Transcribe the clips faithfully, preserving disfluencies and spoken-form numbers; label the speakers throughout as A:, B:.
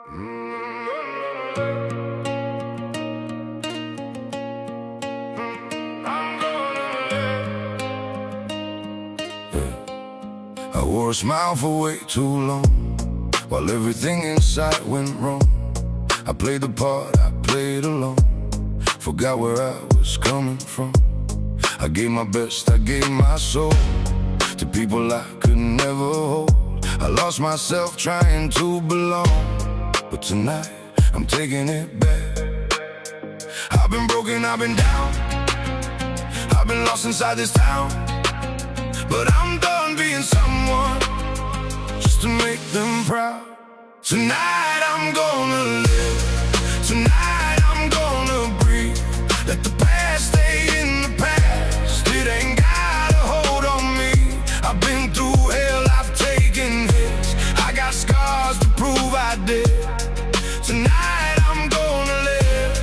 A: I wore a smile for way too long, while everything inside went wrong. I played the part, I played along, forgot where I was coming from. I gave my best, I gave my soul to people I could never hold. I lost myself trying to belong, but tonight I'm taking it back. I've been broken, I've been down, I've been lost inside this town, but I'm done being someone just to make them proud. Tonight I'm gonna live, tonight I'm gonna breathe. Let the past stay in the past, it ain't got a hold on me. I've been through hell, I've taken hits, I got scars to prove I did. Tonight I'm gonna live,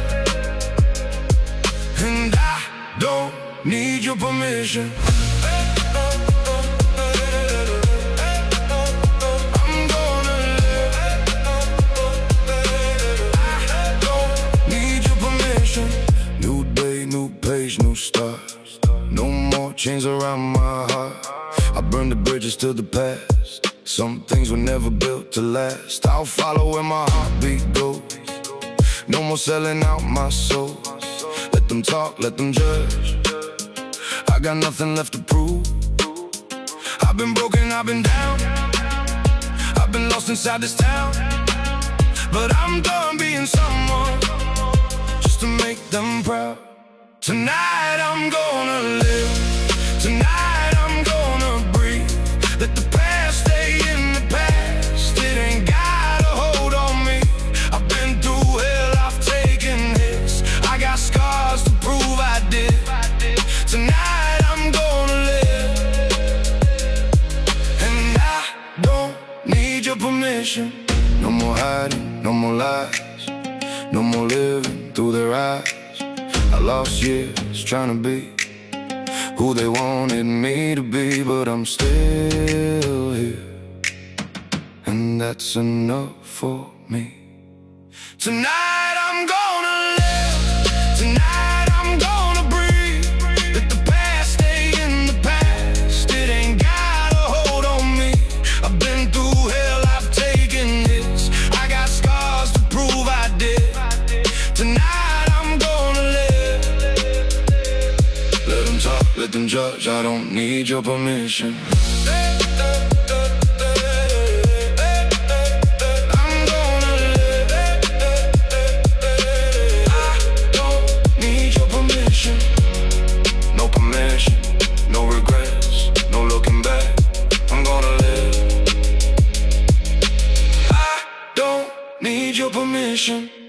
A: and I don't need your permission. New stars, no more chains around my heart. I burn the bridges to the past, some things were never built to last. I'll follow where my heartbeat goes, no more selling out my soul. Let them talk, let them judge, I got nothing left to prove. I've been broken, I've been down, I've been lost inside this town, but I'm done being someone just to make them proud. Tonight I'm gonna live, tonight I'm gonna breathe. Let the past stay in the past, it ain't got a hold on me. I've been through hell, I've taken hits, I got scars to prove I did. Tonight I'm gonna live, and I don't need your permission. No more hiding, no more lies, no more living through their eyes. I lost years trying to be who they wanted me to be, but I'm still here, and that's enough for me. Tonight I'm gonna live, tonight I'm gonna breathe. Let the past stay in the past, it ain't got a hold on me. I've been through hell, I've taken hits, I got scars to prove I did. Tonight I'm gonna live, let them judge, I don't need your permission. I'm gonna live, I don't need your permission. No permission, no regrets, no looking back. I'm gonna live, I don't need your permission.